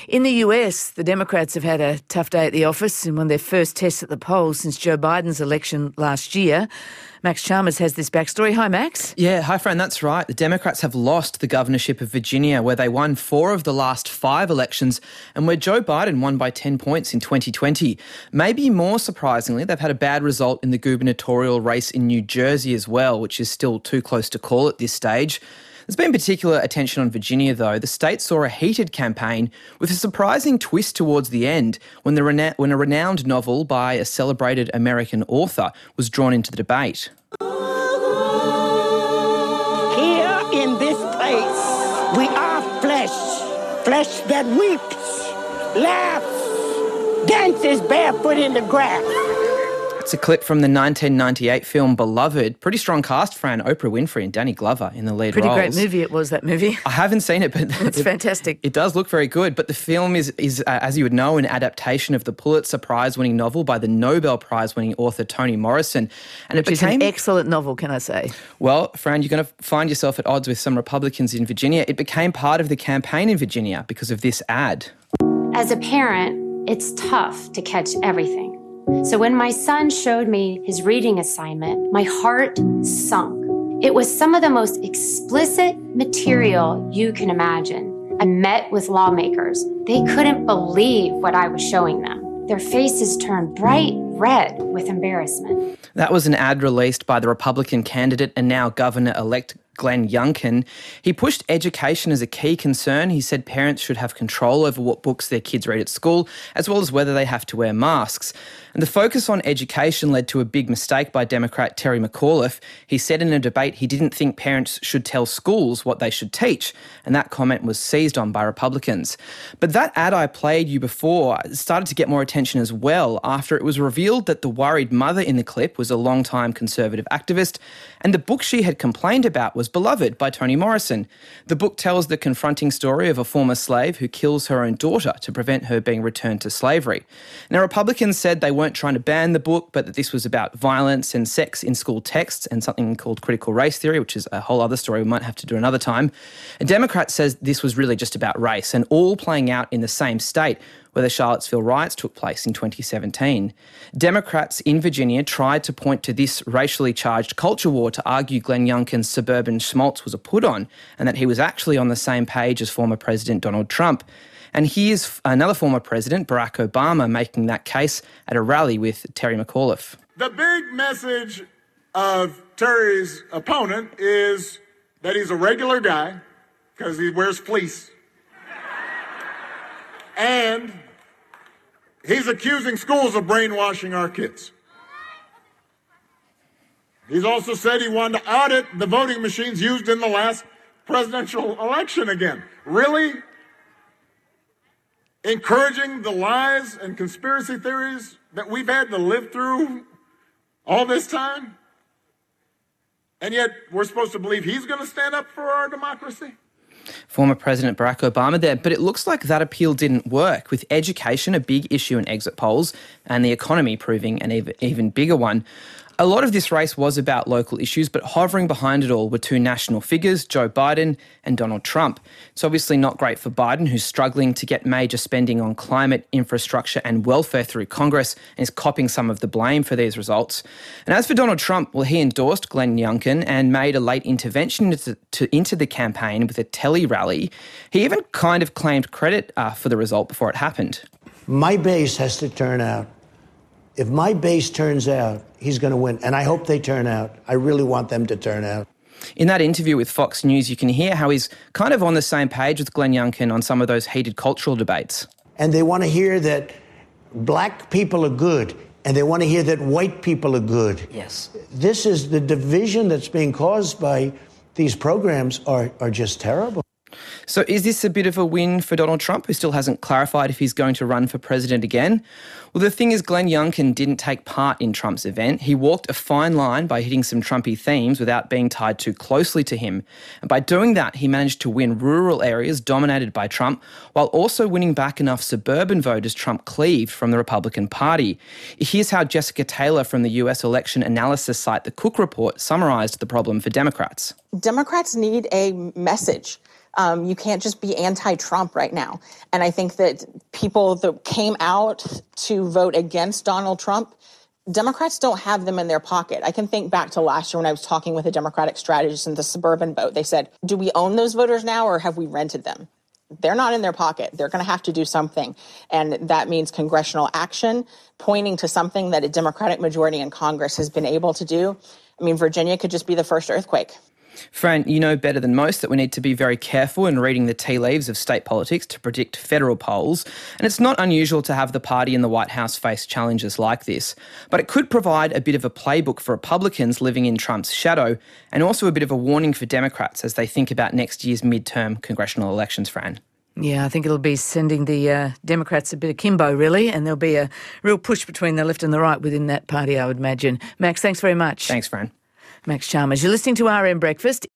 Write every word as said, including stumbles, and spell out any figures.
In the U S, the Democrats have had a tough day at the office in one of their first tests at the polls since Joe Biden's election last year. Max Chalmers has this backstory. Hi, Max. Yeah, hi, Fran. That's right. The Democrats have lost the governorship of Virginia, where they won four of the last five elections and where Joe Biden won by ten points in twenty twenty. Maybe more surprisingly, they've had a bad result in the gubernatorial race in New Jersey as well, which is still too close to call at this stage. There's been particular attention on Virginia, though. The state saw a heated campaign with a surprising twist towards the end when, the rena- when a renowned novel by a celebrated American author was drawn into the debate. Here in this place, we are flesh, flesh that weeps, laughs, dances barefoot in the grass. It's a clip from the nineteen ninety-eight film Beloved. Pretty strong cast, Fran. Oprah Winfrey and Danny Glover in the lead Pretty roles. great movie it was, that movie. I haven't seen it, but it's it, fantastic. It does look very good, but the film is, is uh, as you would know, an adaptation of the Pulitzer Prize-winning novel by the Nobel Prize-winning author Toni Morrison. And it Which became is an excellent novel, can I say? Well, Fran, you're going to find yourself at odds with some Republicans in Virginia. It became part of the campaign in Virginia because of this ad. As a parent, it's tough to catch everything. So when my son showed me his reading assignment, my heart sunk. It was some of the most explicit material you can imagine. I met with lawmakers. They couldn't believe what I was showing them. Their faces turned bright red with embarrassment. That was an ad released by the Republican candidate and now Governor-elect Glenn Youngkin. He pushed education as a key concern. He said parents should have control over what books their kids read at school, as well as whether they have to wear masks. And the focus on education led to a big mistake by Democrat Terry McAuliffe. He said in a debate he didn't think parents should tell schools what they should teach, and that comment was seized on by Republicans. But that ad I played you before started to get more attention as well after it was revealed that the worried mother in the clip was a long-time conservative activist, and the book she had complained about was Beloved by Toni Morrison. The book tells the confronting story of a former slave who kills her own daughter to prevent her being returned to slavery. Now, Republicans said they weren't trying to ban the book, but that this was about violence and sex in school texts and something called critical race theory, which is a whole other story we might have to do another time. A Democrat says this was really just about race and all playing out in the same state where the Charlottesville riots took place in twenty seventeen. Democrats in Virginia tried to point to this racially charged culture war to argue Glenn Youngkin's suburban schmaltz was a put-on and that he was actually on the same page as former President Donald Trump. And here's another former president, Barack Obama, making that case at a rally with Terry McAuliffe. The big message of Terry's opponent is that he's a regular guy because he wears fleece. And he's accusing schools of brainwashing our kids. He's also said he wanted to audit the voting machines used in the last presidential election again. Really? Encouraging the lies and conspiracy theories that we've had to live through all this time? And yet we're supposed to believe he's going to stand up for our democracy? Former President Barack Obama there, but it looks like that appeal didn't work, with education a big issue in exit polls and the economy proving an even, even bigger one. A lot of this race was about local issues, but hovering behind it all were two national figures, Joe Biden and Donald Trump. It's obviously not great for Biden, who's struggling to get major spending on climate, infrastructure and welfare through Congress and is copping some of the blame for these results. And as for Donald Trump, well, he endorsed Glenn Youngkin and made a late intervention into, to, into the campaign with a tele rally. He even kind of claimed credit uh, for the result before it happened. My base has to turn out. If my base turns out, he's going to win. And I hope they turn out. I really want them to turn out. In that interview with Fox News, you can hear how he's kind of on the same page with Glenn Youngkin on some of those heated cultural debates. And they want to hear that black people are good, and they want to hear that white people are good. Yes. This is the division that's being caused by these programs are, are just terrible. So is this a bit of a win for Donald Trump, who still hasn't clarified if he's going to run for president again? Well, the thing is, Glenn Youngkin didn't take part in Trump's event. He walked a fine line by hitting some Trumpy themes without being tied too closely to him. And by doing that, he managed to win rural areas dominated by Trump, while also winning back enough suburban voters Trump cleaved from the Republican Party. Here's how Jessica Taylor from the U S election analysis site The Cook Report summarised the problem for Democrats. Democrats need a message. Um, you can't just be anti-Trump right now. And I think that people that came out to vote against Donald Trump, Democrats don't have them in their pocket. I can think back to last year when I was talking with a Democratic strategist in the suburban vote. They said, do we own those voters now or have we rented them? They're not in their pocket. They're going to have to do something. And that means congressional action, pointing to something that a Democratic majority in Congress has been able to do. I mean, Virginia could just be the first earthquake. Fran, you know better than most that we need to be very careful in reading the tea leaves of state politics to predict federal polls, and it's not unusual to have the party in the White House face challenges like this. But it could provide a bit of a playbook for Republicans living in Trump's shadow, and also a bit of a warning for Democrats as they think about next year's midterm congressional elections, Fran. Yeah, I think it'll be sending the uh, Democrats a bit of kimbo, really, and there'll be a real push between the left and the right within that party, I would imagine. Max, thanks very much. Thanks, Fran. Max Chalmers. You're listening to R M Breakfast.